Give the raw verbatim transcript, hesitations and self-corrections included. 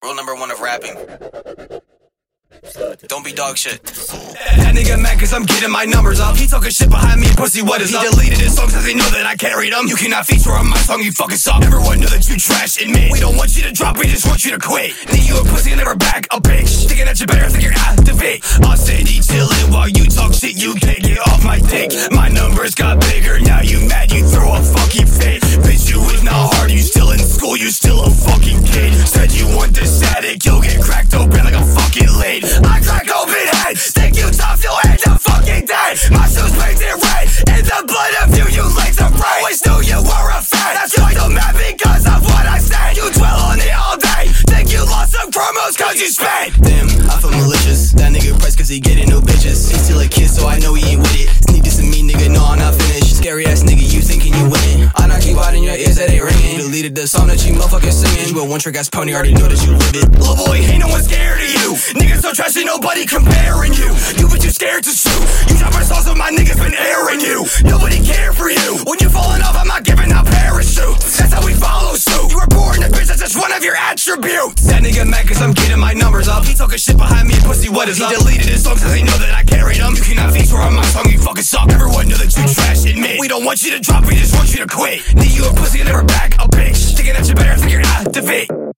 Rule number one of rapping: don't be dog shit. That nigga mad cause I'm getting my numbers up. He talking shit behind me, pussy, what is up? He deleted his songs cause he know that I carried them. You cannot feature on my song, you fucking suck. Everyone know that you trash, admit. We don't want you to drop, we just want you to quit. Think you a pussy and never back a bitch. Thinking that you better think you're activate. I'll steady chillin' while you talk shit, you can't get off my dick. My numbers got bigger, now you mad, you throw a fucking fit. Bitch, you is not hard, you still in school, you still a fucking kid. Said you want this static, you'll get cracked open like a fucking lid. I crack open head, think you tough, you'll end up fucking dead. My shoes painted red, in the blood of you, you laser brain. Always knew you were a fan, that's why you're mad because of what I said. You dwell on it all day, think you lost some chromos cause you spent. Damn, I feel malicious, that nigga pressed cause he getting no bitches. He still a kid so I know he ain't with it. Sneak this in me nigga, no I'm not finished. Scary ass nigga, you thinking you winning. I knock you out in your ears that ain't ringing. Deleted the song that you motherfucking singing. You a one trick ass pony, already know that you live it. Little boy, ain't no one scared of you. Niggas so trashy, nobody comparing you. You been too scared to shoot. You dropping songs so my niggas been airing you. Nobody care for you. When you falling off, I'm not giving out parachutes. That's how we follow suit. You were born a bitch, that's just one of your attributes. That nigga mad cause I'm getting my numbers up. He talking shit behind me, pussy, what is up? He deleted his songs cause he know that I carried them. You cannot feature on my song, you fucking suck. Everyone know that you trash, admit. We don't want you to drop, we just want you to quit. Think you a pussy and never back a bitch. Thinking that you better think you're activate.